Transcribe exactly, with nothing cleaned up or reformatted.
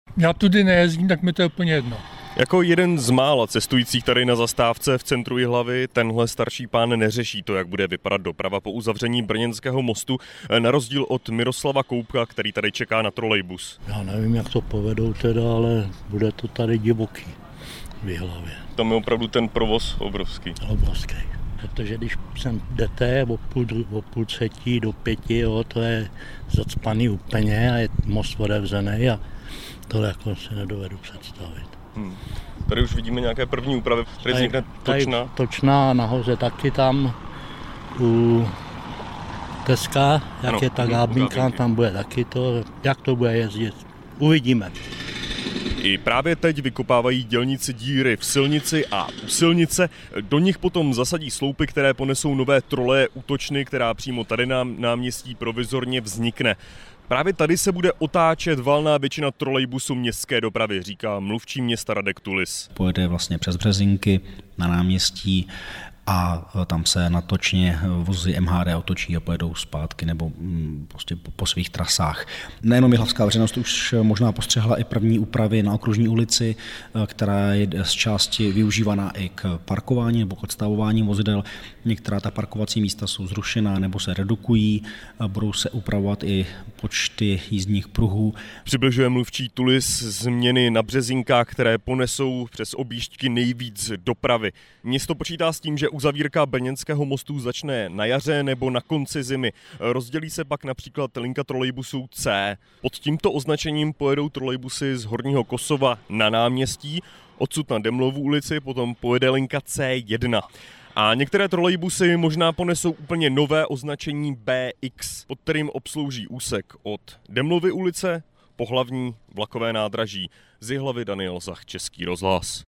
Já tudy nejezdím, tak mi to je úplně jedno. Jako jeden z mála cestujících tady na zastávce v centru Jihlavy, tenhle starší pán neřeší to, jak bude vypadat doprava po uzavření brněnského mostu, na rozdíl od Miroslava Koupka, který tady čeká na trolejbus. Já nevím, jak to povedou teda, ale bude to tady divoký v Jihlavě. Tam je opravdu ten provoz obrovský. Obrovský. Protože když sem jdete o půl, o půl třetí do pěti, jo, to je zacpaný úplně a je most otevřený a tohle jako si nedovedu představit. Hmm. Tady už vidíme nějaké první úpravy, tady vznikne točna. Točna, nahoře taky tam u Teska, jak ano, je ta Gábinka, tam bude taky to, jak to bude jezdit, uvidíme. I právě teď vykopávají dělníci díry v silnici a u silnice. Do nich potom zasadí sloupy, které ponesou nové troleje útočny, která přímo tady na náměstí provizorně vznikne. Právě tady se bude otáčet valná většina trolejbusů městské dopravy, říká mluvčí města Radek Tulis. Pojede vlastně přes Březinky na náměstí a tam se natočně vozy M H D otočí a pojedou zpátky nebo prostě po svých trasách. Nejenom jihlavská veřejnost už možná postřehla i první úpravy na Okružní ulici, která je z části využívaná i k parkování nebo k odstavování vozidel. Některá ta parkovací místa jsou zrušená nebo se redukují, budou se upravovat i počty jízdních pruhů. Přibližuje mluvčí Tulis změny na Březinkách, které ponesou přes objížďky nejvíc dopravy. Město počítá s tím, že uzavírka brněnského mostu začne na jaře nebo na konci zimy. Rozdělí se pak například linka trolejbusů C. Pod tímto označením pojedou trolejbusy z Horního Kosova na náměstí, odsud na Demlovu ulici potom pojede linka C jedna. A některé trolejbusy možná ponesou úplně nové označení B X, pod kterým obslouží úsek od Demlovy ulice po hlavní vlakové nádraží. Z Jihlavy Daniel Zach, Český rozhlas.